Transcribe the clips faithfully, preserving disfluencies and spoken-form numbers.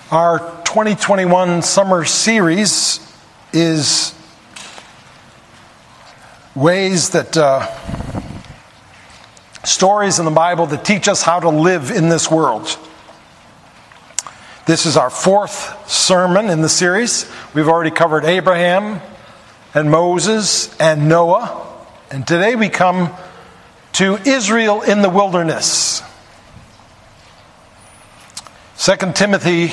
Our twenty twenty-one summer series is ways that uh, stories in the Bible that teach us how to live in this world. This is our fourth sermon in the series. We've already covered Abraham and Moses and Noah. And today we come to Israel in the wilderness. Second Timothy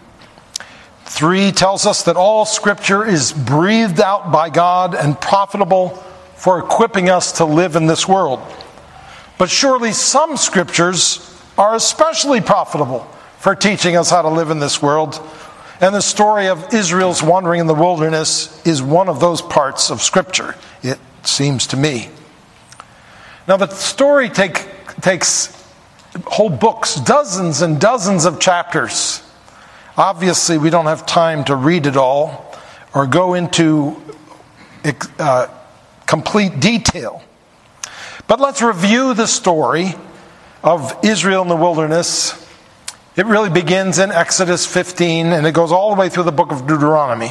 three tells us that all Scripture is breathed out by God and profitable for equipping us to live in this world. But surely some Scriptures are especially profitable for teaching us how to live in this world. And the story of Israel's wandering in the wilderness is one of those parts of Scripture, it seems to me. Now the story take, takes whole books, dozens and dozens of chapters. Obviously, we don't have time to read it all or go into uh, complete detail. But let's review the story of Israel in the wilderness. It really begins in Exodus fifteen, and it goes all the way through the book of Deuteronomy.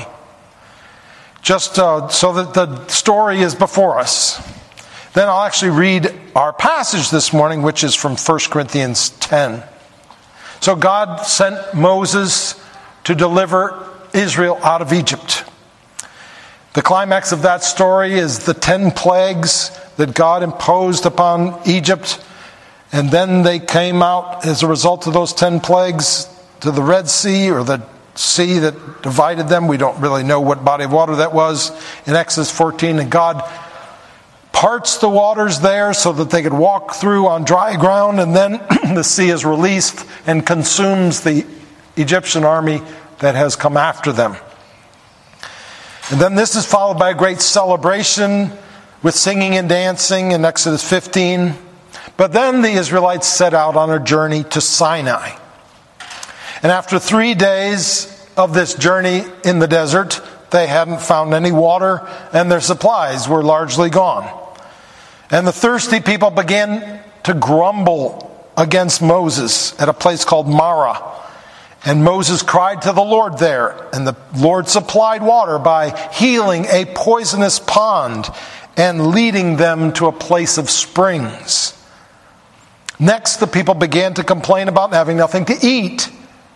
Just uh, so that the story is before us. Then I'll actually read our passage this morning, which is from First Corinthians ten. So God sent Moses to deliver Israel out of Egypt. The climax of that story is the ten plagues that God imposed upon Egypt. And then they came out as a result of those ten plagues to the Red Sea, or the sea that divided them. We don't really know what body of water that was in Exodus fourteen. And God parts the waters there so that they could walk through on dry ground, and then the sea is released and consumes the Egyptian army that has come after them. And then this is followed by a great celebration with singing and dancing in Exodus fifteen. But then the Israelites set out on a journey to Sinai. And after three days of this journey in the desert, they hadn't found any water, and their supplies were largely gone. And the thirsty people began to grumble against Moses at a place called Marah. And Moses cried to the Lord there, and the Lord supplied water by healing a poisonous pond and leading them to a place of springs. Next, the people began to complain about having nothing to eat.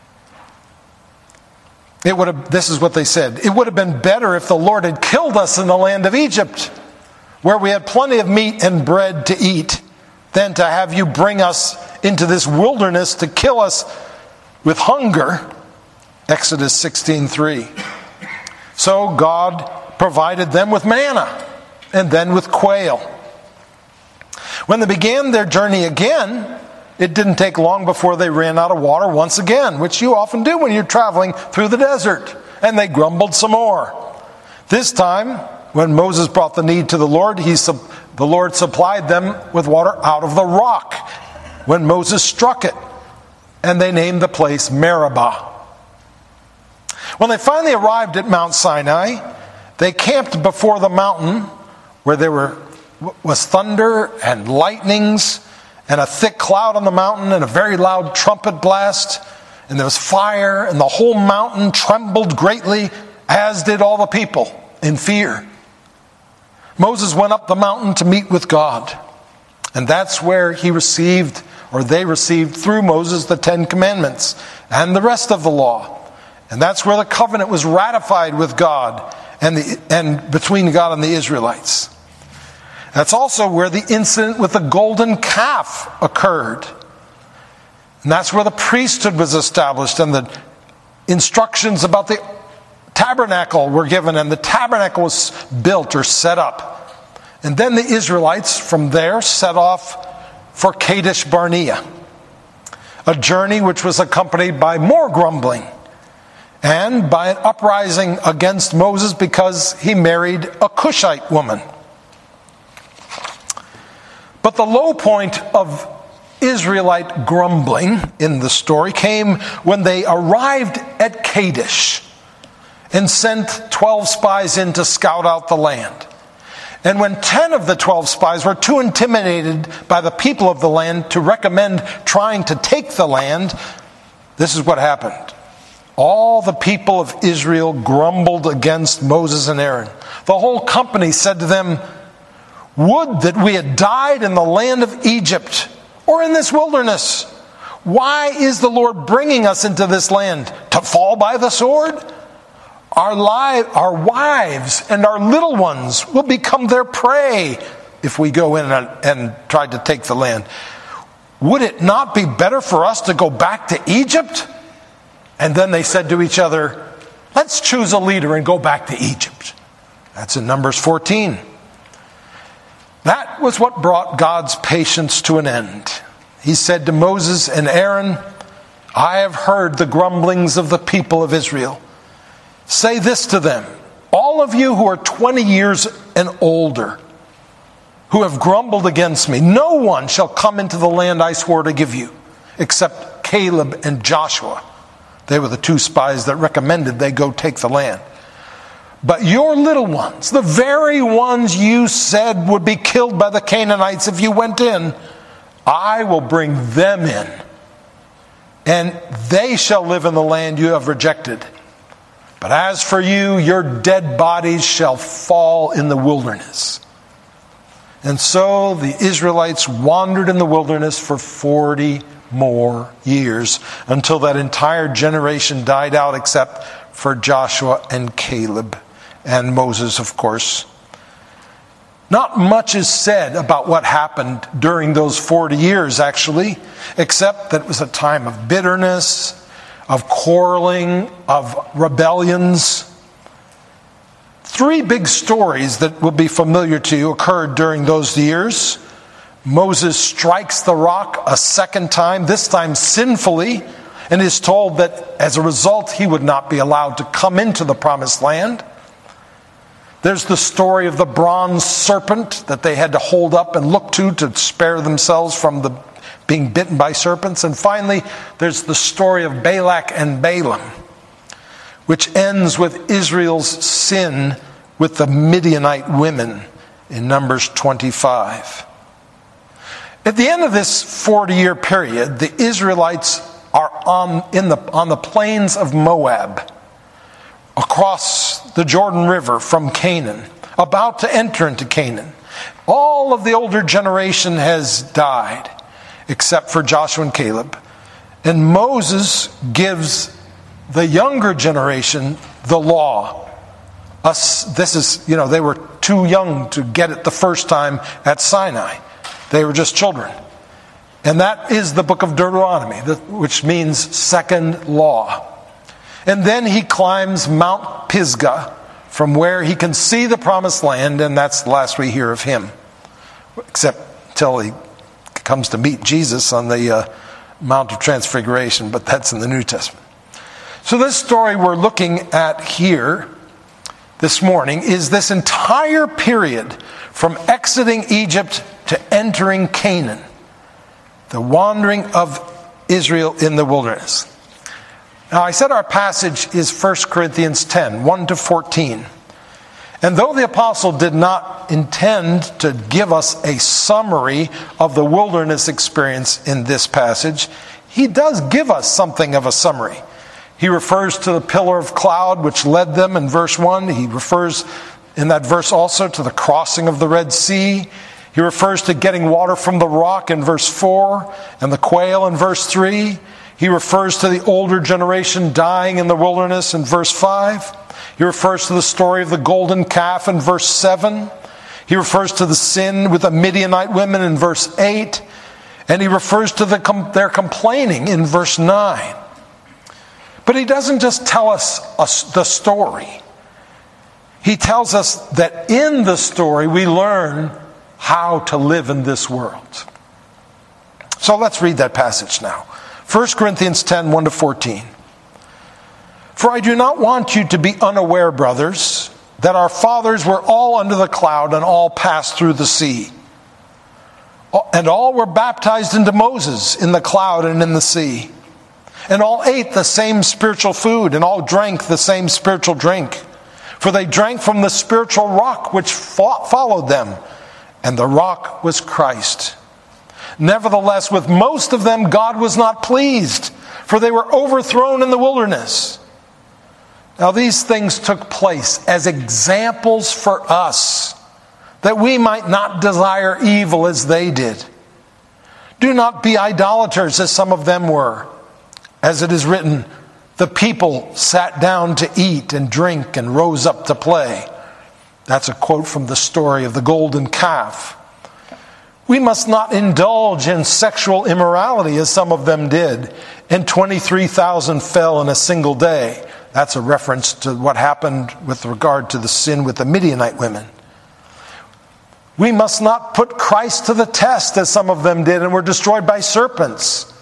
It would have, this is what they said, it would have been better if the Lord had killed us in the land of Egypt, where we had plenty of meat and bread to eat, than to have you bring us into this wilderness to kill us with hunger. Exodus sixteen three. So God provided them with manna, and then with quail. When they began their journey again, it didn't take long before they ran out of water once again, which you often do when you're traveling through the desert. And they grumbled some more. This time, when Moses brought the need to the Lord, he, the Lord supplied them with water out of the rock when Moses struck it. And they named the place Meribah. When they finally arrived at Mount Sinai, they camped before the mountain where there were, was thunder and lightnings and a thick cloud on the mountain and a very loud trumpet blast. And there was fire, and the whole mountain trembled greatly, as did all the people in fear. Moses went up the mountain to meet with God. And that's where he received, or they received through Moses, the Ten Commandments and the rest of the law. And that's where the covenant was ratified with God and, the, and between God and the Israelites. That's also where the incident with the golden calf occurred. And that's where the priesthood was established, and the instructions about the tabernacle were given, and the tabernacle was built or set up. And then the Israelites from there set off for Kadesh Barnea, a journey which was accompanied by more grumbling and by an uprising against Moses because he married a Cushite woman. But the low point of Israelite grumbling in the story came when they arrived at Kadesh and sent twelve spies in to scout out the land. And when ten of the twelve spies were too intimidated by the people of the land to recommend trying to take the land, this is what happened. all the people of Israel grumbled against Moses and Aaron. The whole company said to them, "Would that we had died in the land of Egypt or in this wilderness. Why is the Lord bringing us into this land? To fall by the sword? Our, li- our wives and our little ones will become their prey if we go in and, and try to take the land. Would it not be better for us to go back to Egypt?" And then they said to each other, "Let's choose a leader and go back to Egypt." That's in Numbers fourteen. That was what brought God's patience to an end. He said to Moses and Aaron, "I have heard the grumblings of the people of Israel. Say this to them, all of you who are twenty years and older, who have grumbled against me, no one shall come into the land I swore to give you, except Caleb and Joshua." They were the two spies that recommended they go take the land. "But your little ones, the very ones you said would be killed by the Canaanites if you went in, I will bring them in, and they shall live in the land you have rejected. But as for you, your dead bodies shall fall in the wilderness." And so the Israelites wandered in the wilderness for forty more years, until that entire generation died out except for Joshua and Caleb and Moses, of course. Not much is said about what happened during those forty years, actually, except that it was a time of bitterness, of quarreling, of rebellions. Three big stories that will be familiar to you occurred during those years. Moses strikes the rock a second time, this time sinfully, and is told that as a result he would not be allowed to come into the promised land. There's the story of the bronze serpent that they had to hold up and look to to spare themselves from the being bitten by serpents. And finally, there's the story of Balak and Balaam, which ends with Israel's sin with the Midianite women in Numbers twenty-five. At the end of this forty-year period, the Israelites are on, in the, on the plains of Moab, across the Jordan River from Canaan, about to enter into Canaan. All of the older generation has died, except for Joshua and Caleb. And Moses gives the younger generation the law. Us, this is, you know, they were too young to get it the first time at Sinai. They were just children. And that is the book of Deuteronomy, which means second law. And then he climbs Mount Pisgah, from where he can see the promised land, and that's the last we hear of him. Except until he comes to meet Jesus on the uh, Mount of Transfiguration, but that's in the New Testament. So this story we're looking at here this morning is this entire period from exiting Egypt to entering Canaan, the wandering of Israel in the wilderness. Now, I said our passage is First Corinthians ten, one to fourteen. And though the apostle did not intend to give us a summary of the wilderness experience in this passage, he does give us something of a summary. He refers to the pillar of cloud which led them in verse one. He refers in that verse also to the crossing of the Red Sea. He refers to getting water from the rock in verse four and the quail in verse three. He refers to the older generation dying in the wilderness in verse five. He refers to the story of the golden calf in verse seven. He refers to the sin with the Midianite women in verse eight. And he refers to the, their complaining in verse nine. But he doesn't just tell us a, the story. He tells us that in the story we learn how to live in this world. So let's read that passage now. First Corinthians ten, one to fourteen. For I do not want you to be unaware, brothers, that our fathers were all under the cloud and all passed through the sea. And all were baptized into Moses in the cloud and in the sea. And all ate the same spiritual food, and all drank the same spiritual drink. For they drank from the spiritual rock which followed them, and the rock was Christ. Nevertheless, with most of them God was not pleased, for they were overthrown in the wilderness. Now these things took place as examples for us, that we might not desire evil as they did. Do not be idolaters as some of them were. As it is written, the people sat down to eat and drink and rose up to play. That's a quote from the story of the golden calf. We must not indulge in sexual immorality as some of them did, and twenty-three thousand fell in a single day. That's a reference to what happened with regard to the sin with the Midianite women. We must not put Christ to the test as some of them did and were destroyed by serpents.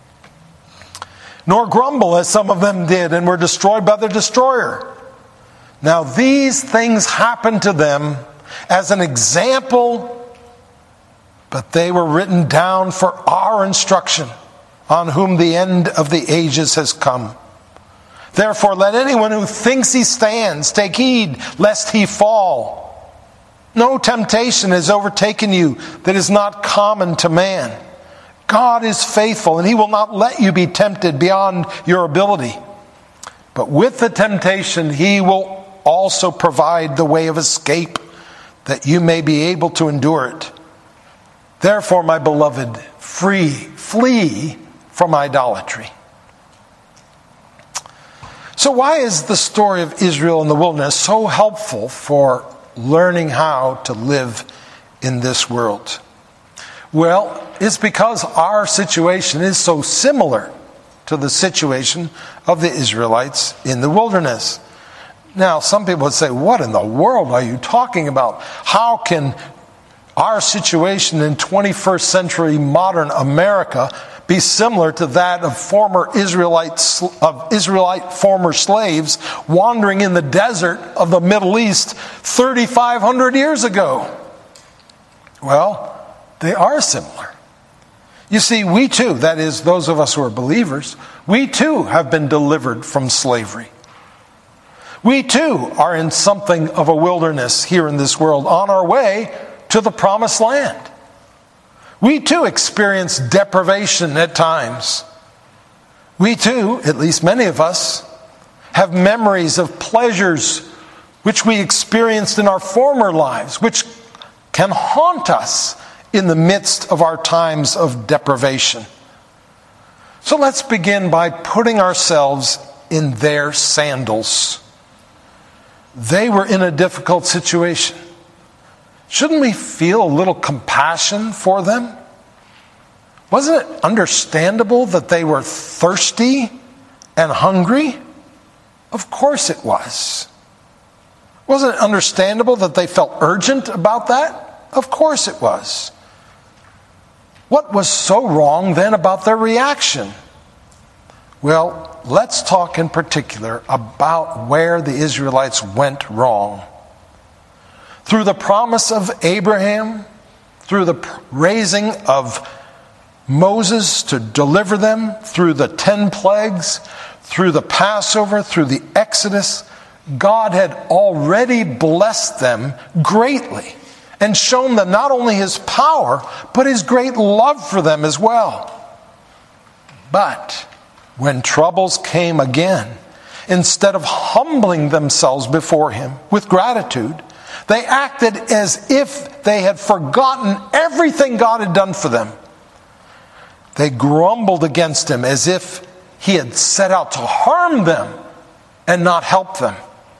Nor grumble as some of them did and were destroyed by the destroyer. Now these things happened to them as an example, but they were written down for our instruction, on whom the end of the ages has come. Therefore, let anyone who thinks he stands take heed lest he fall. No temptation has overtaken you that is not common to man. God is faithful, and he will not let you be tempted beyond your ability. But with the temptation, he will also provide the way of escape, that you may be able to endure it. Therefore, my beloved, free, flee from idolatry. So why is the story of Israel in the wilderness so helpful for learning how to live in this world? Well, it's because our situation is so similar to the situation of the Israelites in the wilderness. Now, some people would say, what in the world are you talking about? How can our situation in twenty-first century modern America be similar to that of former Israelites, of Israelite former slaves wandering in the desert of the Middle East thirty-five hundred years ago? Well, they are similar. You see, we too, that is, those of us who are believers, we too have been delivered from slavery. We too are in something of a wilderness here in this world, on our way to the promised land. We too experience deprivation at times. We too, at least many of us, have memories of pleasures which we experienced in our former lives, which can haunt us in the midst of our times of deprivation. So let's begin by putting ourselves in their sandals. They were in a difficult situation. Shouldn't we feel a little compassion for them? Wasn't it understandable that they were thirsty and hungry? Of course it was. Wasn't it understandable that they felt urgent about that? Of course it was. What was so wrong then about their reaction? Well, let's talk in particular about where the Israelites went wrong. Through the promise of Abraham, through the raising of Moses to deliver them, through the ten plagues, through the Passover, through the Exodus, God had already blessed them greatly and shown them not only his power, but his great love for them as well. But when troubles came again, instead of humbling themselves before him with gratitude, they acted as if they had forgotten everything God had done for them. They grumbled against him as if he had set out to harm them and not help them.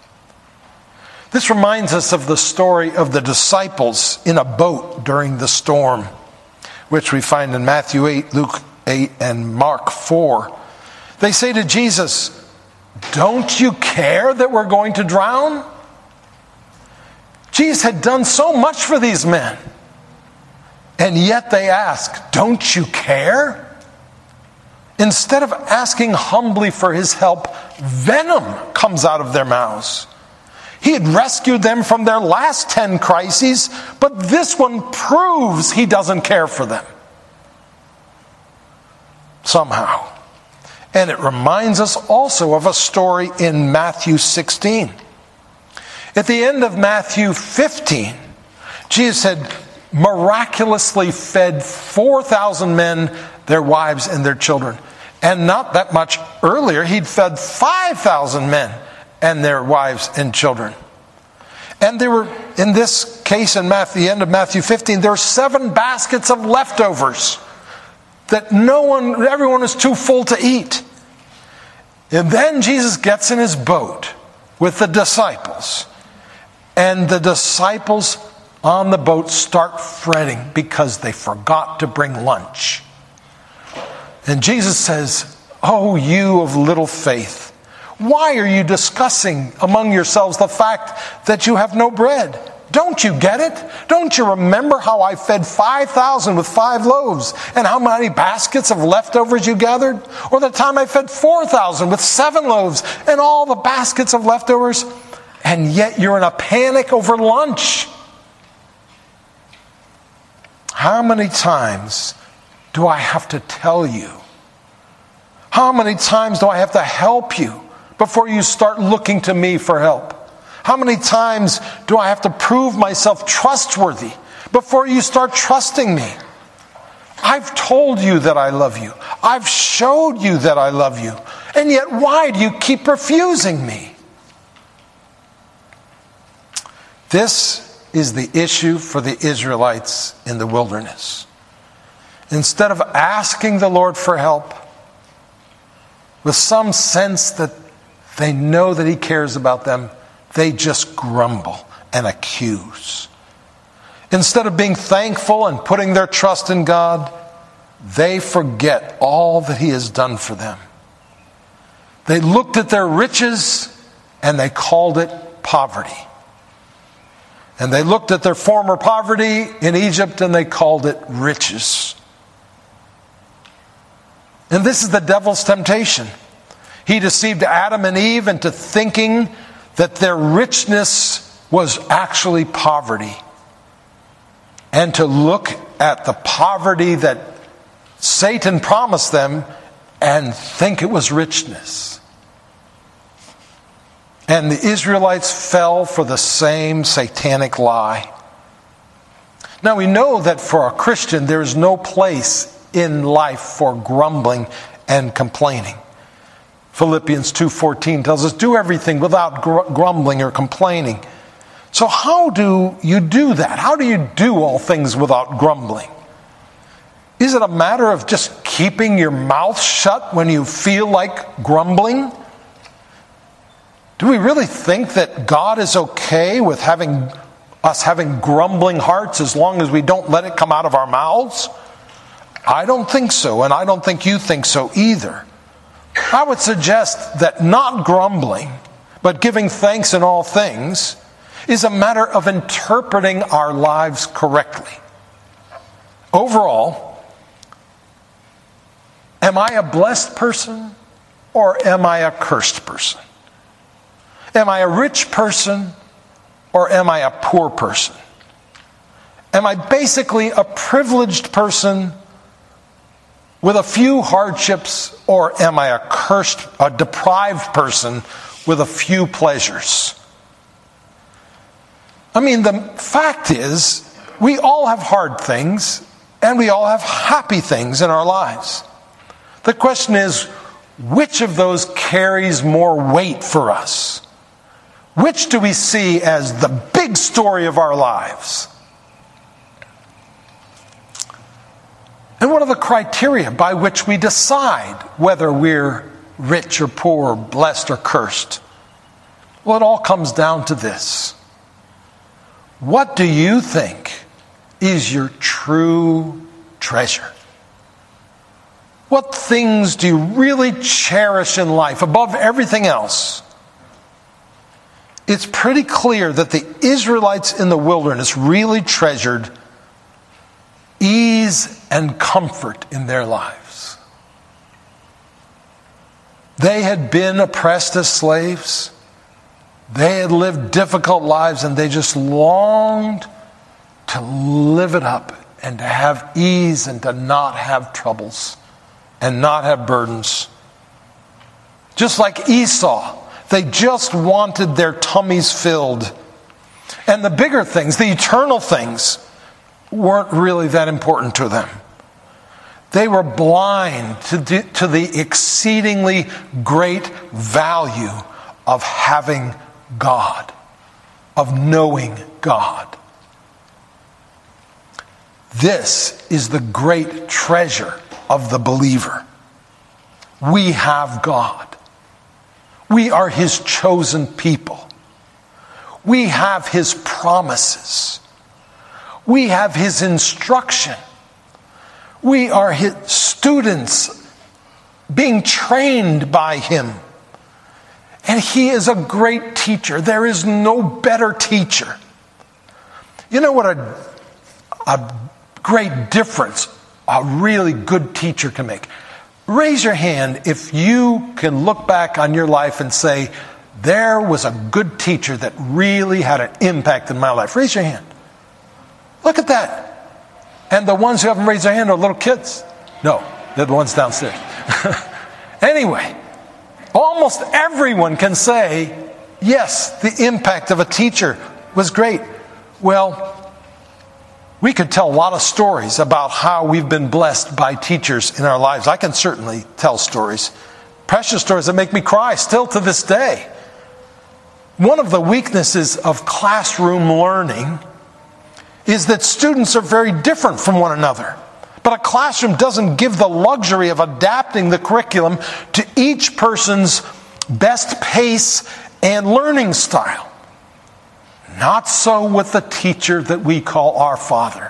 This reminds us of the story of the disciples in a boat during the storm, which we find in Matthew eight, Luke eight, and Mark four. They say to Jesus, "Don't you care that we're going to drown?" Jesus had done so much for these men. And yet they ask, "Don't you care?" Instead of asking humbly for his help, venom comes out of their mouths. He had rescued them from their last ten crises, but this one proves he doesn't care for them. Somehow. And it reminds us also of a story in Matthew sixteen. At the end of Matthew fifteen, Jesus had miraculously fed four thousand men, their wives, and their children. And not that much earlier, he'd fed five thousand men and their wives and children. And there were, in this case, in Matthew, the end of Matthew fifteen, there were seven baskets of leftovers that no one, everyone is too full to eat. And then Jesus gets in his boat with the disciples. And the disciples on the boat start fretting because they forgot to bring lunch. And Jesus says, "Oh, you of little faith, why are you discussing among yourselves the fact that you have no bread? Don't you get it? Don't you remember how I fed five thousand with five loaves and how many baskets of leftovers you gathered? Or the time I fed four thousand with seven loaves and all the baskets of leftovers? And yet you're in a panic over lunch." How many times do I have to tell you? How many times do I have to help you before you start looking to me for help? How many times do I have to prove myself trustworthy before you start trusting me? I've told you that I love you. I've showed you that I love you. And yet why do you keep refusing me? This is the issue for the Israelites in the wilderness. Instead of asking the Lord for help, with some sense that they know that he cares about them, they just grumble and accuse. Instead of being thankful and putting their trust in God, they forget all that he has done for them. They looked at their riches and they called it poverty. And they looked at their former poverty in Egypt and they called it riches. And this is the devil's temptation. He deceived Adam and Eve into thinking that their richness was actually poverty. And to look at the poverty that Satan promised them and think it was richness. And the Israelites fell for the same satanic lie. Now we know that for a Christian there is no place in life for grumbling and complaining. Philippians two fourteen tells us, "Do everything without gr- grumbling or complaining." So how do you do that? How do you do all things without grumbling? Is it a matter of just keeping your mouth shut when you feel like grumbling? Do we really think that God is okay with having us having grumbling hearts as long as we don't let it come out of our mouths? I don't think so, and I don't think you think so either. I would suggest that not grumbling, but giving thanks in all things, is a matter of interpreting our lives correctly. Overall, am I a blessed person or am I a cursed person? Am I a rich person or am I a poor person? Am I basically a privileged person with a few hardships, or am I a cursed, a deprived person with a few pleasures? I mean, the fact is, we all have hard things, and we all have happy things in our lives. The question is, which of those carries more weight for us? Which do we see as the big story of our lives? And what are the criteria by which we decide whether we're rich or poor, blessed or cursed? Well, it all comes down to this. What do you think is your true treasure? What things do you really cherish in life above everything else? It's pretty clear that the Israelites in the wilderness really treasured ease and comfort in their lives. They had been oppressed as slaves. They had lived difficult lives, and they just longed to live it up and to have ease and to not have troubles and not have burdens. Just like Esau, they just wanted their tummies filled. And the bigger things, the eternal things, weren't really that important to them. They were blind to the, to the exceedingly great value of having God, of knowing God. This is the great treasure of the believer. We have God. We are His chosen people. We have His promises. We have His instruction. We are His students being trained by Him. And He is a great teacher. There is no better teacher. You know what a, a great difference a really good teacher can make? Raise your hand if you can look back on your life and say, there was a good teacher that really had an impact in my life. Raise your hand. Look at that. And the ones who haven't raised their hand are little kids. No, they're the ones downstairs. Anyway, almost everyone can say, yes, the impact of a teacher was great. Well, we could tell a lot of stories about how we've been blessed by teachers in our lives. I can certainly tell stories. Precious stories that make me cry still to this day. One of the weaknesses of classroom learning is that students are very different from one another. But a classroom doesn't give the luxury of adapting the curriculum to each person's best pace and learning style. Not so with the teacher that we call our Father.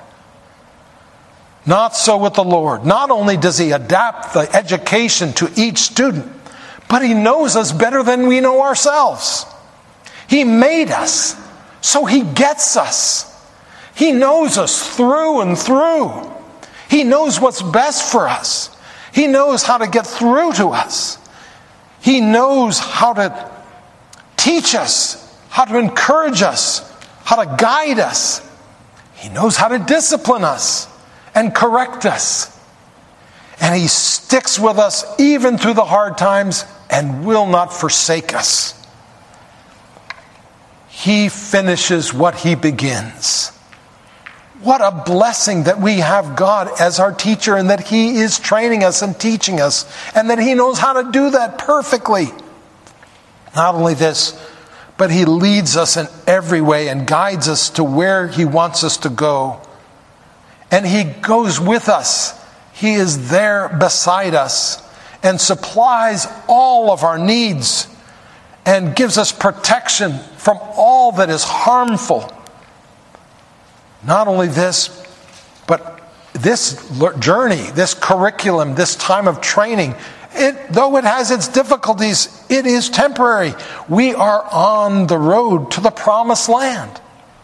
Not so with the Lord. Not only does He adapt the education to each student, but He knows us better than we know ourselves. He made us, so He gets us. He knows us through and through. He knows what's best for us. He knows how to get through to us. He knows how to teach us, how to encourage us, how to guide us. He knows how to discipline us and correct us. And He sticks with us even through the hard times and will not forsake us. He finishes what He begins. What a blessing that we have God as our teacher and that He is training us and teaching us and that He knows how to do that perfectly. Not only this, but He leads us in every way and guides us to where He wants us to go. And He goes with us. He is there beside us and supplies all of our needs and gives us protection from all that is harmful. Not only this, but this journey, this curriculum, this time of training, it, though it has its difficulties, it is temporary. We are on the road to the promised land.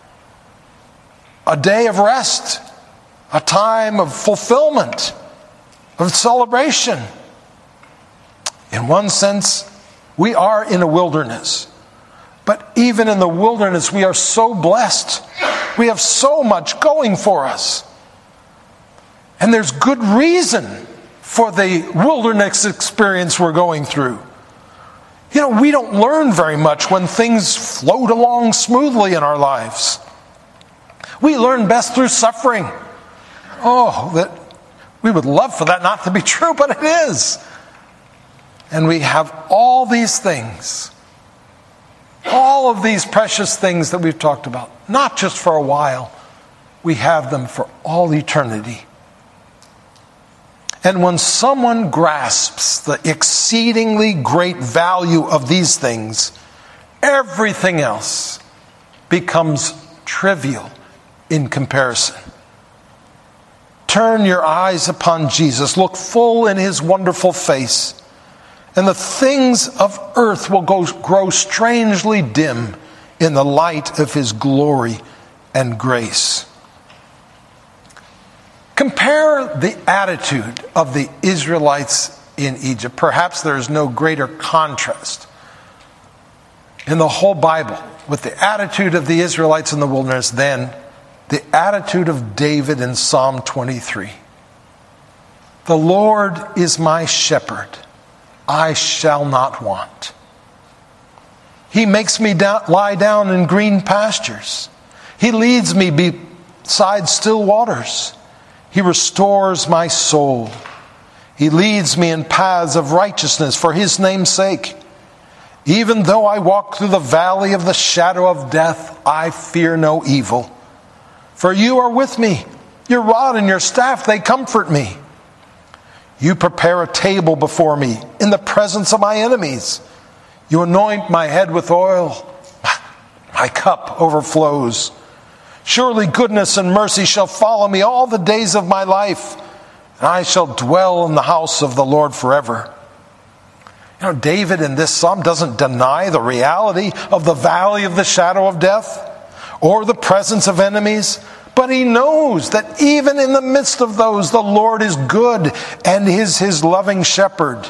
A day of rest, a time of fulfillment, of celebration. In one sense, we are in a wilderness. But even in the wilderness, we are so blessed. We have so much going for us. And there's good reason for the wilderness experience we're going through. You know, we don't learn very much when things float along smoothly in our lives. We learn best through suffering. Oh, that we would love for that not to be true, but it is. And we have all these things. All of these precious things that we've talked about, not just for a while, we have them for all eternity. And when someone grasps the exceedingly great value of these things, everything else becomes trivial in comparison. Turn your eyes upon Jesus, look full in His wonderful face, and the things of earth will go, grow strangely dim in the light of His glory and grace. Compare the attitude of the Israelites in Egypt. Perhaps there is no greater contrast in the whole Bible with the attitude of the Israelites in the wilderness than the attitude of David in Psalm twenty-three. The Lord is my shepherd. I shall not want. He makes me down, lie down in green pastures. He leads me beside still waters. He restores my soul. He leads me in paths of righteousness for His name's sake. Even though I walk through the valley of the shadow of death, I fear no evil. For you are with me. Your rod and your staff, they comfort me. You prepare a table before me in the presence of my enemies. You anoint my head with oil. My cup overflows. Surely goodness and mercy shall follow me all the days of my life, and I shall dwell in the house of the Lord forever. You know, David in this psalm doesn't deny the reality of the valley of the shadow of death or the presence of enemies, but he knows that even in the midst of those, the Lord is good and is his loving shepherd.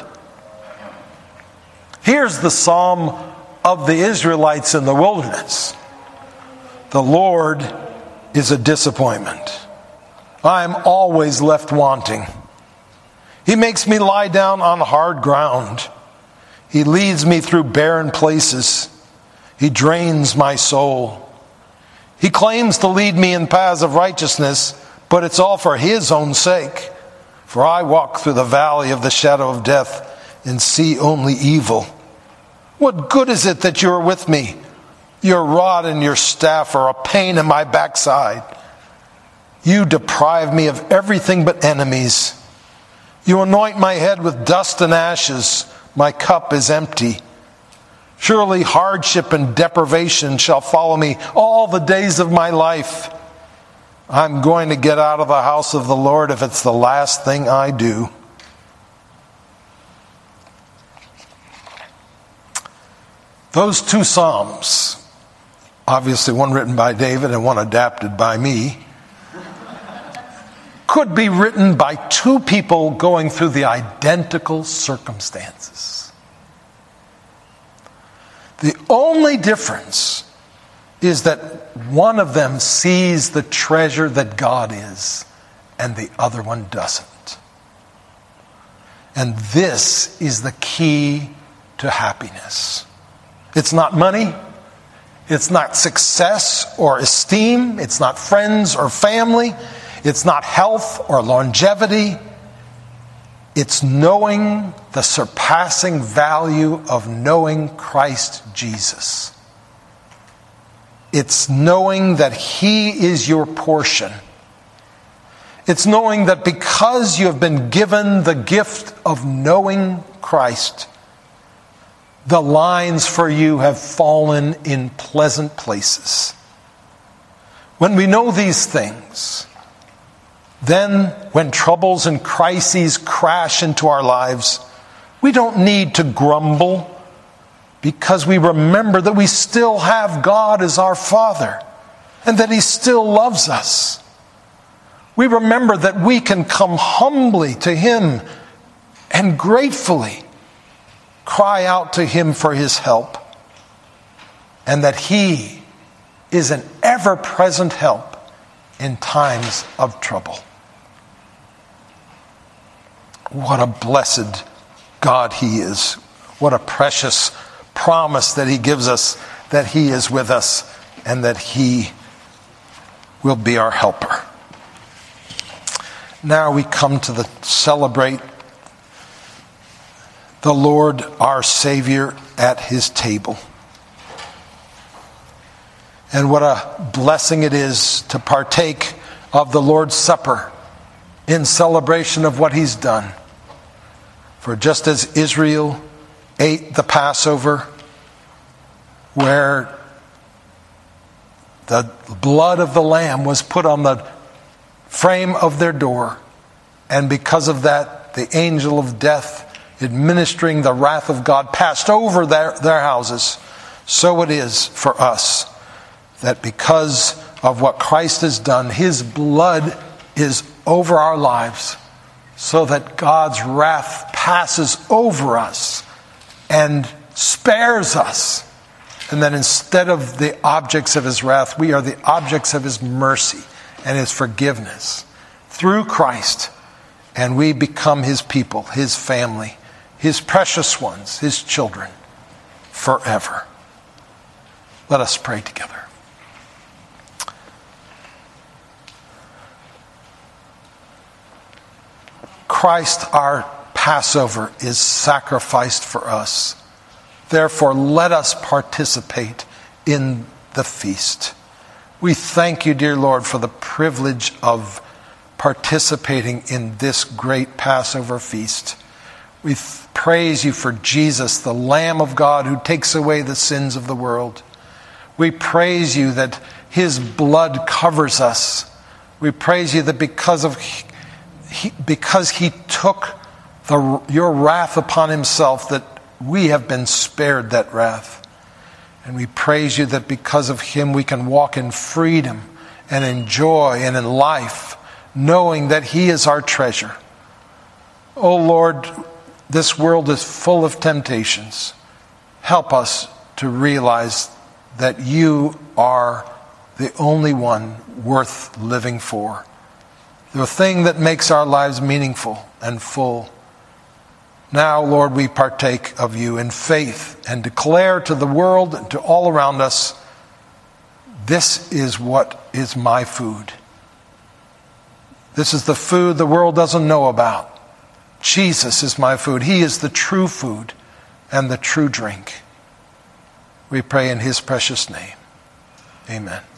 Here's the psalm of the Israelites in the wilderness. The Lord is a disappointment. I am always left wanting. He makes me lie down on hard ground. He leads me through barren places. He drains my soul. He claims to lead me in paths of righteousness, but it's all for his own sake. For I walk through the valley of the shadow of death and see only evil. What good is it that you are with me? Your rod and your staff are a pain in my backside. You deprive me of everything but enemies. You anoint my head with dust and ashes. My cup is empty. Surely hardship and deprivation shall follow me all the days of my life. I'm going to get out of the house of the Lord if it's the last thing I do. Those two psalms, obviously one written by David and one adapted by me, could be written by two people going through the identical circumstances. The only difference is that one of them sees the treasure that God is, and the other one doesn't. And this is the key to happiness. It's not money. It's not success or esteem. It's not friends or family. It's not health or longevity. It's knowing the surpassing value of knowing Christ Jesus. It's knowing that He is your portion. It's knowing that because you have been given the gift of knowing Christ, the lines for you have fallen in pleasant places. When we know these things, then when troubles and crises crash into our lives, we don't need to grumble because we remember that we still have God as our Father and that He still loves us. We remember that we can come humbly to Him and gratefully cry out to Him for His help, and that He is an ever-present help in times of trouble. What a blessed God He is. What a precious promise that He gives us, that He is with us and that He will be our helper. Now we come to the celebrate the Lord our Savior at His table. And what a blessing it is to partake of the Lord's Supper in celebration of what He's done. For just as Israel ate the Passover, where the blood of the Lamb was put on the frame of their door, and because of that, the angel of death administering the wrath of God passed over their, their houses, so it is for us that because of what Christ has done, His blood is over our lives, so that God's wrath passes over us and spares us. And that instead of the objects of His wrath, we are the objects of His mercy and His forgiveness through Christ. And we become His people, His family, His precious ones, His children, forever. Let us pray together. Christ, our Passover, is sacrificed for us Therefore, let us participate in the feast. We thank you, dear Lord, for the privilege of participating in this great Passover feast. We th- praise you for Jesus, the Lamb of God who takes away the sins of the world. We praise you that his blood covers us. We praise you that because of he, because he took the, your wrath upon himself, that we have been spared that wrath. And we praise you that because of him we can walk in freedom and in joy and in life, knowing that he is our treasure. Oh Lord, this world is full of temptations. Help us to realize that you are the only one worth living for, the thing that makes our lives meaningful and full. Now, Lord, we partake of you in faith and declare to the world and to all around us, this is what is my food. This is the food the world doesn't know about. Jesus is my food. He is the true food and the true drink. We pray in his precious name. Amen.